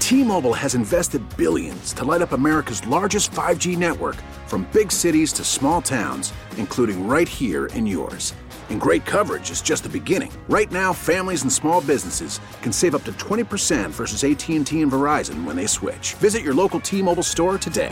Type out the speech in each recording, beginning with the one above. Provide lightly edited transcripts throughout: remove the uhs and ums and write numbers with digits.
T-Mobile has invested billions to light up America's largest 5G network, from big cities to small towns, including right here in yours. And great coverage is just the beginning. Right now, families and small businesses can save up to 20% versus AT&T and Verizon when they switch. Visit your local T-Mobile store today.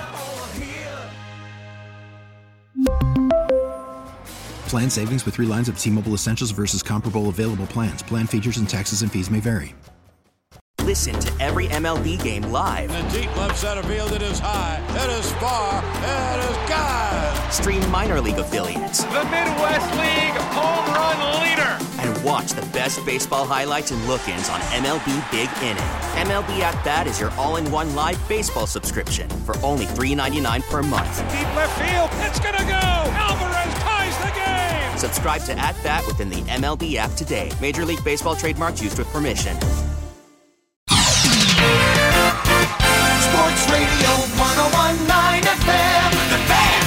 Plan savings with 3 lines of T-Mobile Essentials versus comparable available plans. Plan features and taxes and fees may vary. Listen to every MLB game live. In the deep left center field, it is high, it is far, it is gone. Stream minor league affiliates. The Midwest League home run leader. And watch the best baseball highlights and look-ins on MLB Big Inning. MLB At Bat is your all-in-one live baseball subscription for only $3.99 per month. Deep left field, it's gonna go. Alvarez ties the game. Subscribe to At Bat within the MLB app today. Major League Baseball trademarks used with permission. Sports Radio 101.9 FM, The Fan,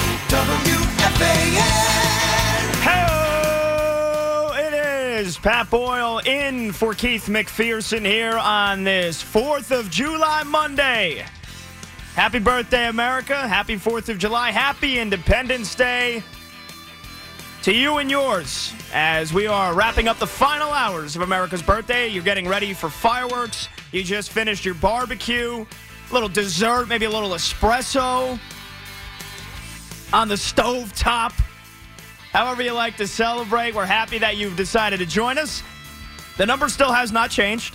WFAN. Hello, it is Pat Boyle in for Keith McPherson here on this 4th of July Monday. Happy birthday, America. Happy 4th of July. Happy Independence Day to you and yours as we are wrapping up the final hours of America's birthday. You're getting ready for fireworks. You just finished your barbecue. A little dessert, maybe a little espresso on the stove top. However you like to celebrate, we're happy that you've decided to join us. The number still has not changed.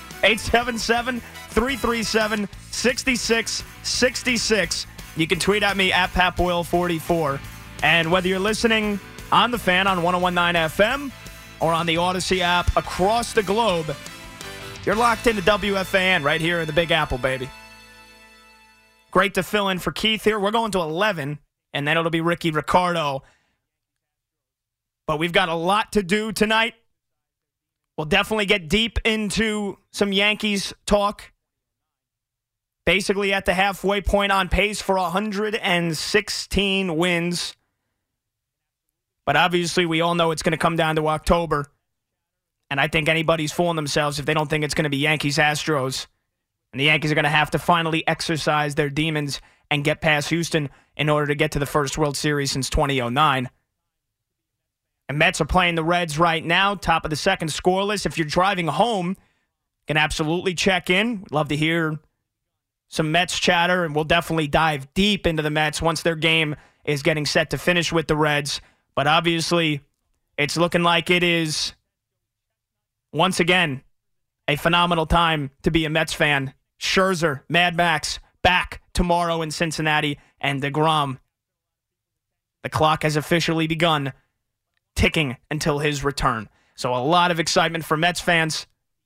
877-337-6666. You can tweet at me at PatBoyle44. And whether you're listening on the Fan on 101.9 FM or on the Odyssey app across the globe, you're locked into WFAN right here in the Big Apple, baby. Great to fill in for Keith here. We're going to 11, and then it'll be Ricky Ricardo. But we've got a lot to do tonight. We'll definitely get deep into some Yankees talk. Basically at the halfway point, on pace for 116 wins. But obviously we all know it's going to come down to October. And I think anybody's fooling themselves if they don't think it's going to be Yankees-Astros. And the Yankees are going to have to finally exercise their demons and get past Houston in order to get to the first World Series since 2009. And Mets are playing the Reds right now, top of the second scoreless. If you're driving home, you can absolutely check in. We'd love to hear some Mets chatter, and we'll definitely dive deep into the Mets once their game is getting set to finish with the Reds. But obviously, it's looking like it is, once again, a phenomenal time to be a Mets fan. Scherzer, Mad Max, back tomorrow in Cincinnati, and DeGrom. The clock has officially begun ticking until his return. So a lot of excitement for Mets fans.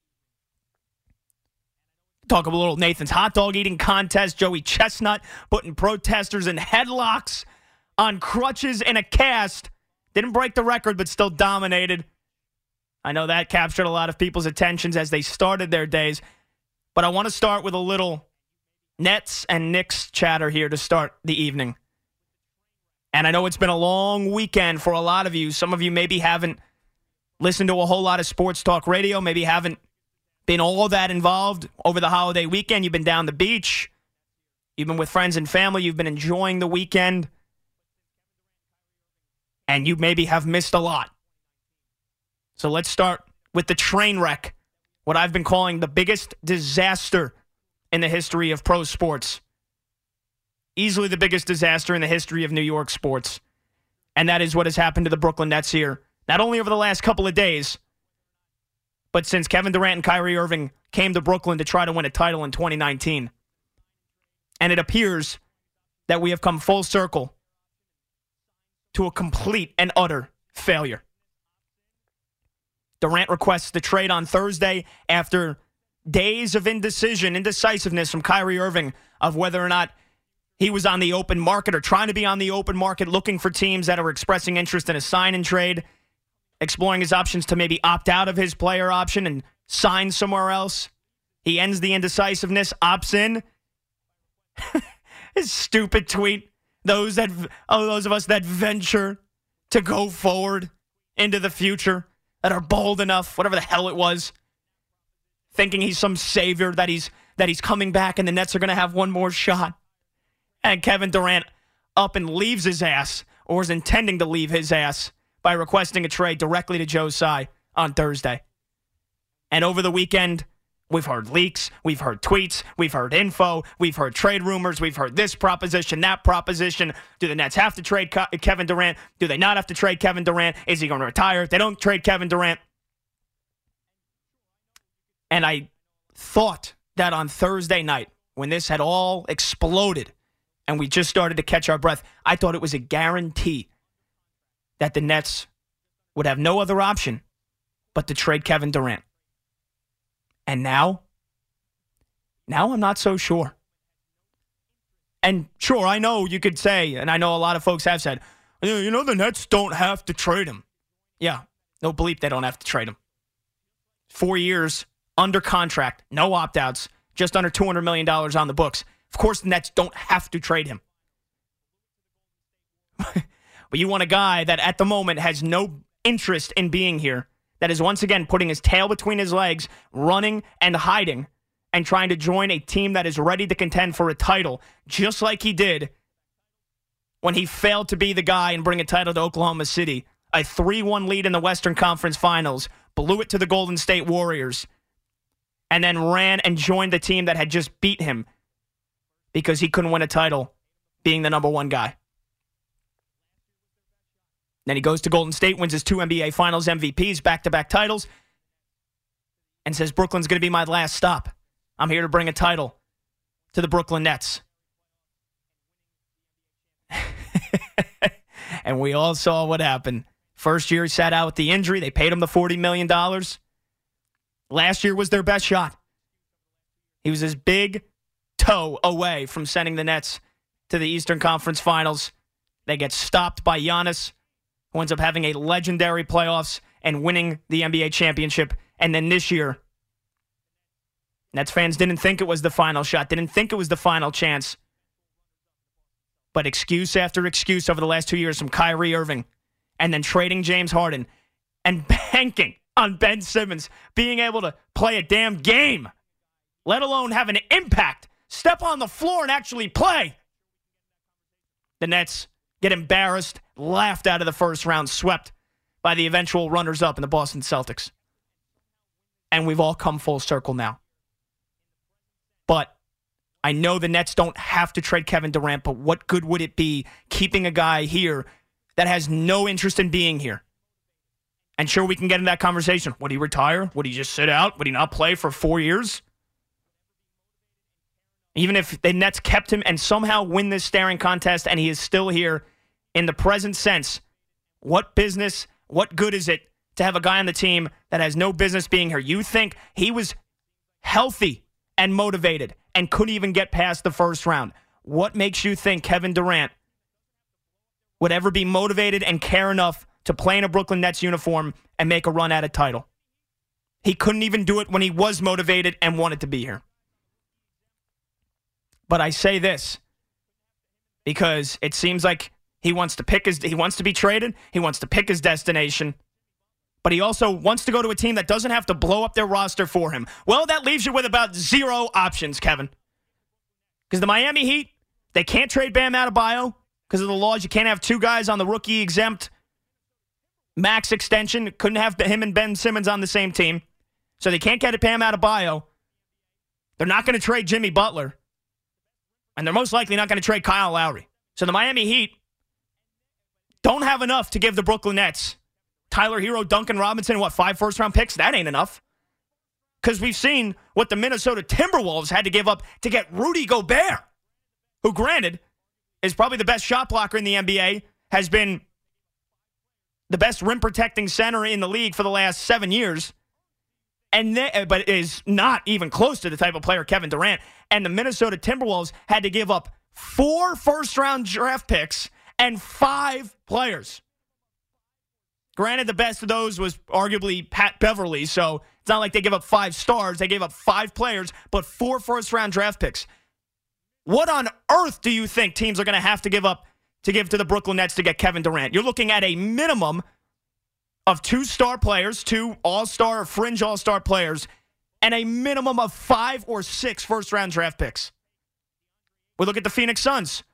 Talk a little Nathan's hot dog eating contest. Joey Chestnut putting protesters in headlocks on crutches in a cast. Didn't break the record, but still dominated. I know that captured a lot of people's attentions as they started their days. But I want to start with a little Nets and Knicks chatter here to start the evening. And I know it's been a long weekend for a lot of you. Some of you maybe haven't listened to a whole lot of sports talk radio, maybe haven't been all that involved over the holiday weekend. You've been down the beach. You've been with friends and family. You've been enjoying the weekend. And you maybe have missed a lot. So let's start with the train wreck, what I've been calling the biggest disaster in the history of pro sports. Easily the biggest disaster in the history of New York sports. And that is what has happened to the Brooklyn Nets here, not only over the last couple of days, but since Kevin Durant and Kyrie Irving came to Brooklyn to try to win a title in 2019. And it appears that we have come full circle to a complete and utter failure. Durant requests the trade on Thursday after days of indecisiveness from Kyrie Irving of whether or not he was on the open market or trying to be on the open market, looking for teams that are expressing interest in a sign and trade, exploring his options to maybe opt out of his player option and sign somewhere else. He ends the indecisiveness, opts in. His stupid tweet. Those of us that venture to go forward into the future, that are bold enough, whatever the hell it was, thinking he's some savior, that he's that he's coming back and the Nets are going to have one more shot. And Kevin Durant up and leaves his ass, or is intending to leave his ass, by requesting a trade directly to Joe Tsai on Thursday. And over the weekend, we've heard leaks, we've heard tweets, we've heard info, we've heard trade rumors, we've heard this proposition, that proposition. Do the Nets have to trade Kevin Durant? Do they not have to trade Kevin Durant? Is he going to retire if they don't trade Kevin Durant? And I thought that on Thursday night, when this had all exploded and we just started to catch our breath, I thought it was a guarantee that the Nets would have no other option but to trade Kevin Durant. And now I'm not so sure. And sure, I know you could say, and I know a lot of folks have said, you know, the Nets don't have to trade him. Yeah, no bleep, they don't have to trade him. 4 years, under contract, no opt-outs, just under $200 million on the books. Of course, the Nets don't have to trade him. But you want a guy that at the moment has no interest in being here, that is once again putting his tail between his legs, running and hiding, and trying to join a team that is ready to contend for a title, just like he did when he failed to be the guy and bring a title to Oklahoma City. A 3-1 lead in the Western Conference Finals, blew it to the Golden State Warriors, and then ran and joined the team that had just beat him because he couldn't win a title being the number one guy. Then he goes to Golden State, wins his 2 NBA Finals MVPs, back-to-back titles, and says, Brooklyn's going to be my last stop. I'm here to bring a title to the Brooklyn Nets. And we all saw what happened. First year he sat out with the injury. They paid him the $40 million. Last year was their best shot. He was his big toe away from sending the Nets to the Eastern Conference Finals. They get stopped by Giannis, who ends up having a legendary playoffs and winning the NBA championship. And then this year, Nets fans didn't think it was the final shot, didn't think it was the final chance. But excuse after excuse over the last 2 years from Kyrie Irving, and then trading James Harden, and banking on Ben Simmons being able to play a damn game, let alone have an impact, step on the floor and actually play. The Nets get embarrassed, laughed out of the first round, swept by the eventual runners-up in the Boston Celtics. And we've all come full circle now. But I know the Nets don't have to trade Kevin Durant, but what good would it be keeping a guy here that has no interest in being here? And sure, we can get in that conversation. Would he retire? Would he just sit out? Would he not play for 4 years? Even if the Nets kept him and somehow win this staring contest and he is still here, in the present sense, what business, what good is it to have a guy on the team that has no business being here? You think he was healthy and motivated and couldn't even get past the first round. What makes you think Kevin Durant would ever be motivated and care enough to play in a Brooklyn Nets uniform and make a run at a title? He couldn't even do it when he was motivated and wanted to be here. But I say this because it seems like he wants to be traded. He wants to pick his destination. But he also wants to go to a team that doesn't have to blow up their roster for him. Well, that leaves you with about 0 options, Kevin. Because the Miami Heat, they can't trade Bam Adebayo because of the laws. You can't have 2 guys on the rookie exempt max extension. Couldn't have him and Ben Simmons on the same team. So they can't get Bam Adebayo. They're not going to trade Jimmy Butler. And they're most likely not going to trade Kyle Lowry. So the Miami Heat don't have enough to give the Brooklyn Nets Tyler Hero, Duncan Robinson, 5 first-round picks? That ain't enough. Because we've seen what the Minnesota Timberwolves had to give up to get Rudy Gobert, who, granted, is probably the best shot blocker in the NBA, has been the best rim-protecting center in the league for the last 7 years, but is not even close to the type of player Kevin Durant. And the Minnesota Timberwolves had to give up 4 first-round draft picks and 5 players. Granted, the best of those was arguably Pat Beverly, so it's not like they give up 5 stars. They gave up 5 players, but 4 first-round draft picks. What on earth do you think teams are going to have to give up to give to the Brooklyn Nets to get Kevin Durant? You're looking at a minimum of 2 star players, 2 all-star or fringe all-star players, and a minimum of 5 or 6 first-round draft picks. We look at the Phoenix Suns,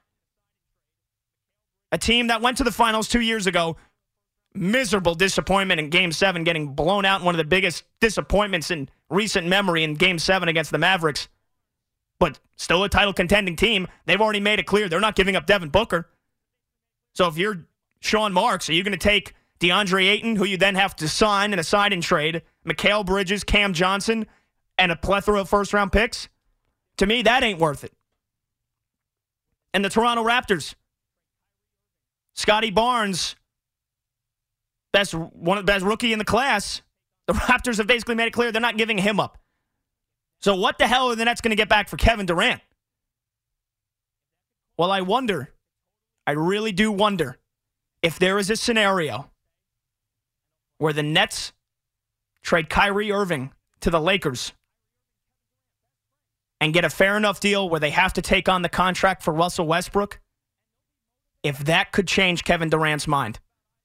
a team that went to the finals 2 years ago. Miserable disappointment in Game 7, getting blown out in one of the biggest disappointments in recent memory in Game 7 against the Mavericks. But still a title-contending team. They've already made it clear they're not giving up Devin Booker. So if you're Sean Marks, are you going to take DeAndre Ayton, who you then have to sign in a sign-and trade, Mikal Bridges, Cam Johnson, and a plethora of first-round picks? To me, that ain't worth it. And the Toronto Raptors, Scotty Barnes, best rookie in the class. The Raptors have basically made it clear they're not giving him up. So what the hell are the Nets going to get back for Kevin Durant? Well, I wonder, I really do wonder, if there is a scenario where the Nets trade Kyrie Irving to the Lakers and get a fair enough deal where they have to take on the contract for Russell Westbrook, if that could change Kevin Durant's mind.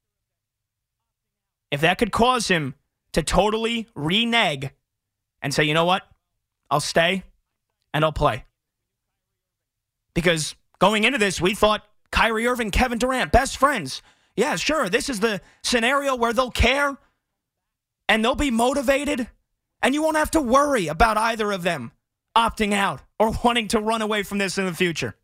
If that could cause him to totally renege and say, you know what, I'll stay and I'll play. Because going into this, we thought Kyrie Irving, Kevin Durant, best friends. Yeah, sure, this is the scenario where they'll care and they'll be motivated and you won't have to worry about either of them opting out or wanting to run away from this in the future.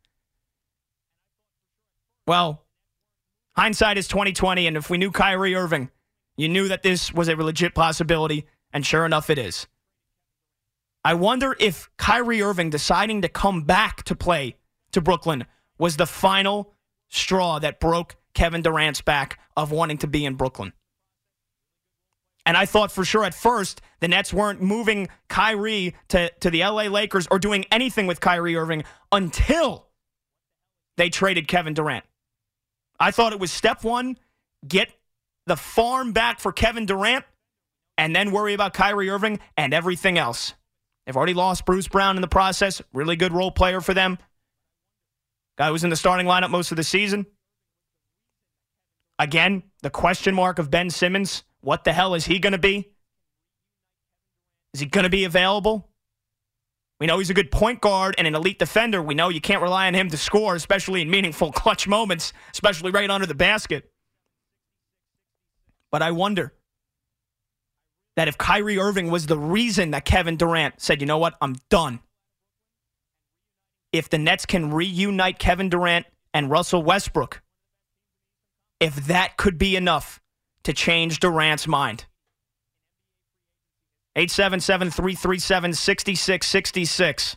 Well, hindsight is 20/20, and if we knew Kyrie Irving, you knew that this was a legit possibility, and sure enough, it is. I wonder if Kyrie Irving deciding to come back to play to Brooklyn was the final straw that broke Kevin Durant's back of wanting to be in Brooklyn. And I thought for sure at first the Nets weren't moving Kyrie to the LA Lakers or doing anything with Kyrie Irving until they traded Kevin Durant. I thought it was step one, get the farm back for Kevin Durant, and then worry about Kyrie Irving and everything else. They've already lost Bruce Brown in the process. Really good role player for them. Guy who was in the starting lineup most of the season. Again, the question mark of Ben Simmons. What the hell is he going to be? Is he going to be available? We know he's a good point guard and an elite defender. We know you can't rely on him to score, especially in meaningful clutch moments, especially right under the basket. But I wonder that if Kyrie Irving was the reason that Kevin Durant said, you know what, I'm done. If the Nets can reunite Kevin Durant and Russell Westbrook, if that could be enough to change Durant's mind. 877-337-6666.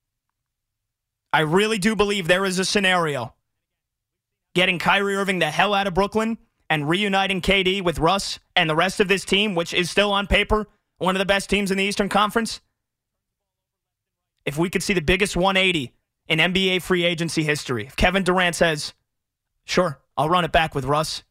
I really do believe there is a scenario. Getting Kyrie Irving the hell out of Brooklyn and reuniting KD with Russ and the rest of this team, which is still on paper one of the best teams in the Eastern Conference. If we could see the biggest 180 in NBA free agency history, if Kevin Durant says, sure, I'll run it back with Russ.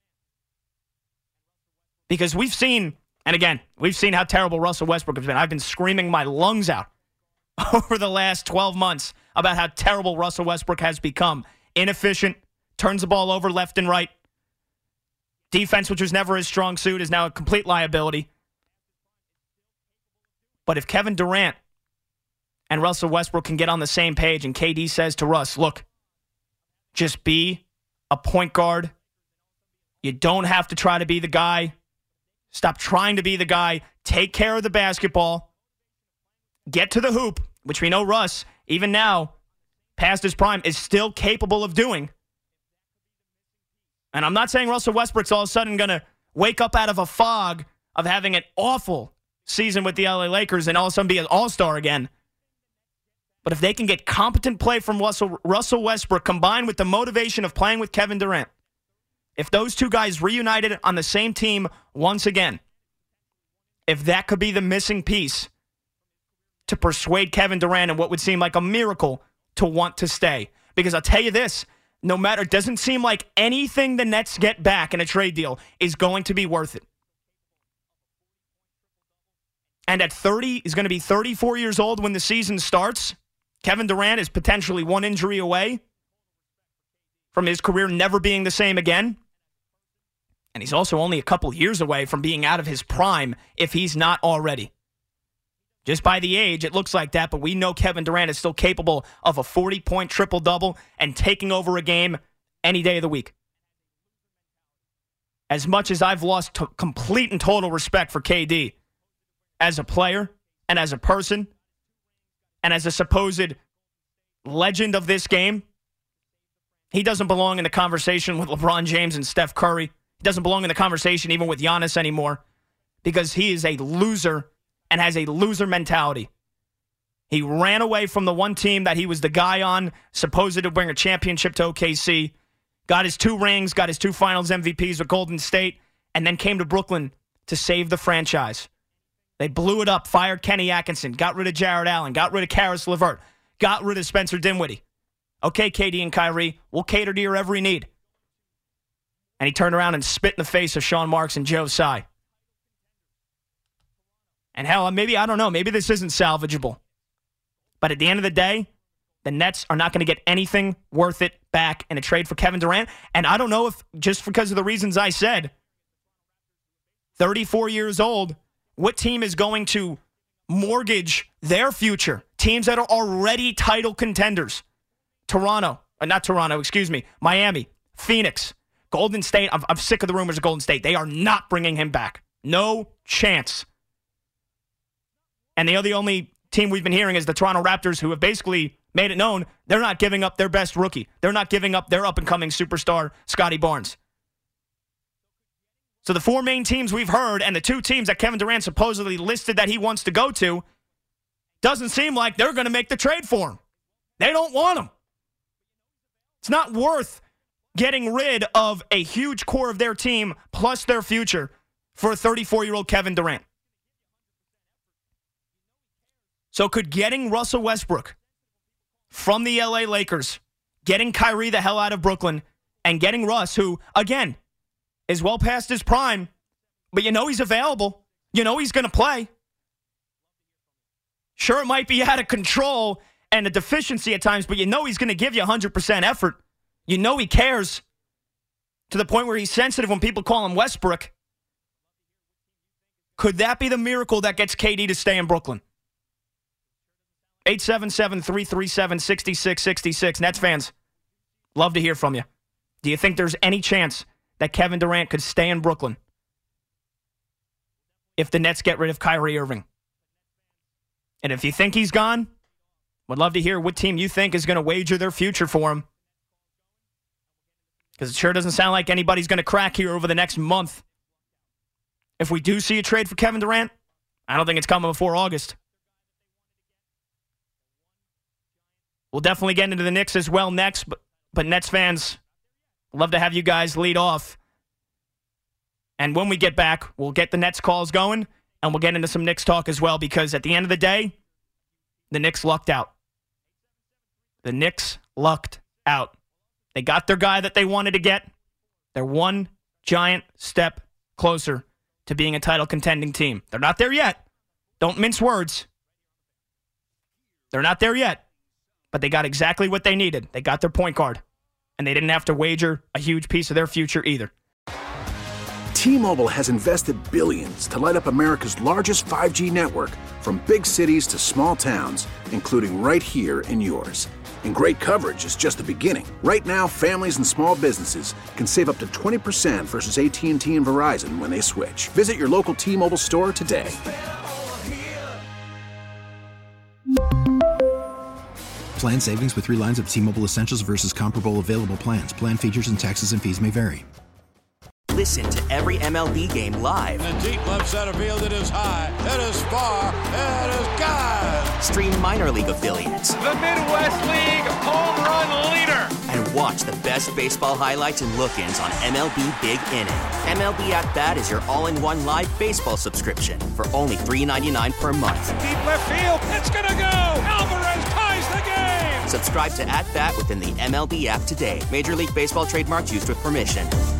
Because we've seen, and again, we've seen how terrible Russell Westbrook has been. I've been screaming my lungs out over the last 12 months about how terrible Russell Westbrook has become. Inefficient, turns the ball over left and right. Defense, which was never his strong suit, is now a complete liability. But if Kevin Durant and Russell Westbrook can get on the same page and KD says to Russ, look, just be a point guard. You don't have to try to be the guy. Stop trying to be the guy. Take care of the basketball. Get to the hoop, which we know Russ, even now, past his prime, is still capable of doing. And I'm not saying Russell Westbrook's all of a sudden going to wake up out of a fog of having an awful season with the LA Lakers and all of a sudden be an all-star again. But if they can get competent play from Russell Westbrook combined with the motivation of playing with Kevin Durant, if those two guys reunited on the same team once again, if that could be the missing piece to persuade Kevin Durant in what would seem like a miracle to want to stay. Because I'll tell you this, no matter, it doesn't seem like anything the Nets get back in a trade deal is going to be worth it. And at 30, he's going to be 34 years old when the season starts. Kevin Durant is potentially one injury away from his career never being the same again. And he's also only a couple years away from being out of his prime if he's not already. Just by the age, it looks like that, but we know Kevin Durant is still capable of a 40-point triple-double and taking over a game any day of the week. As much as I've lost complete and total respect for KD as a player and as a person and as a supposed legend of this game, he doesn't belong in the conversation with LeBron James and Steph Curry. He doesn't belong in the conversation even with Giannis anymore because he is a loser and has a loser mentality. He ran away from the one team that he was the guy on, supposed to bring a championship to OKC, got his 2 rings, got his 2 finals MVPs with Golden State, and then came to Brooklyn to save the franchise. They blew it up, fired Kenny Atkinson, got rid of Jared Allen, got rid of Karis LeVert, got rid of Spencer Dinwiddie. Okay, KD and Kyrie, we'll cater to your every need. And he turned around and spit in the face of Sean Marks and Joe Tsai. And hell, maybe, I don't know, maybe this isn't salvageable. But at the end of the day, the Nets are not going to get anything worth it back in a trade for Kevin Durant. And I don't know if, just because of the reasons I said, 34 years old, what team is going to mortgage their future? Teams that are already title contenders. Miami, Phoenix, Golden State. I'm sick of the rumors of Golden State. They are not bringing him back. No chance. And the only team we've been hearing is the Toronto Raptors, who have basically made it known they're not giving up their best rookie. They're not giving up their up-and-coming superstar, Scotty Barnes. So the 4 main teams we've heard and the 2 teams that Kevin Durant supposedly listed that he wants to go to, doesn't seem like they're going to make the trade for him. They don't want him. It's not worth getting rid of a huge core of their team plus their future for a 34-year-old Kevin Durant. So could getting Russell Westbrook from the LA Lakers, getting Kyrie the hell out of Brooklyn, and getting Russ, who, again, is well past his prime, but you know he's available. You know he's going to play. Sure, it might be out of control and a deficiency at times, but you know he's going to give you 100% effort. You know he cares to the point where he's sensitive when people call him Westbrook. Could that be the miracle that gets KD to stay in Brooklyn? 877-337-6666. Nets fans, love to hear from you. Do you think there's any chance that Kevin Durant could stay in Brooklyn if the Nets get rid of Kyrie Irving? And if you think he's gone, would love to hear what team you think is going to wager their future for him. Because it sure doesn't sound like anybody's going to crack here over the next month. If we do see a trade for Kevin Durant, I don't think it's coming before August. We'll definitely get into the Knicks as well next, but Nets fans, love to have you guys lead off. And when we get back, we'll get the Nets calls going, and we'll get into some Knicks talk as well, because at the end of the day, the Knicks lucked out. The Knicks lucked out. They got their guy that they wanted to get. They're one giant step closer to being a title contending team. They're not there yet. Don't mince words. They're not there yet. But they got exactly what they needed. They got their point guard. And they didn't have to wager a huge piece of their future either. T-Mobile has invested billions to light up America's largest 5G network, from big cities to small towns, including right here in yours. And great coverage is just the beginning. Right now, families and small businesses can save up to 20% versus AT&T and Verizon when they switch. Visit your local T-Mobile store today. Plan savings with 3 lines of T-Mobile Essentials versus comparable available plans. Plan features and taxes and fees may vary. Listen to every MLB game live. In the deep left center field, it is high, it is far, it is God. Stream minor league affiliates. The Midwest League home run leader. And watch the best baseball highlights and look-ins on MLB Big Inning. MLB At Bat is your all-in-one live baseball subscription for only $3.99 per month. Deep left field, it's gonna go. Alvarez ties the game. Subscribe to At Bat within the MLB app today. Major League Baseball trademarks used with permission.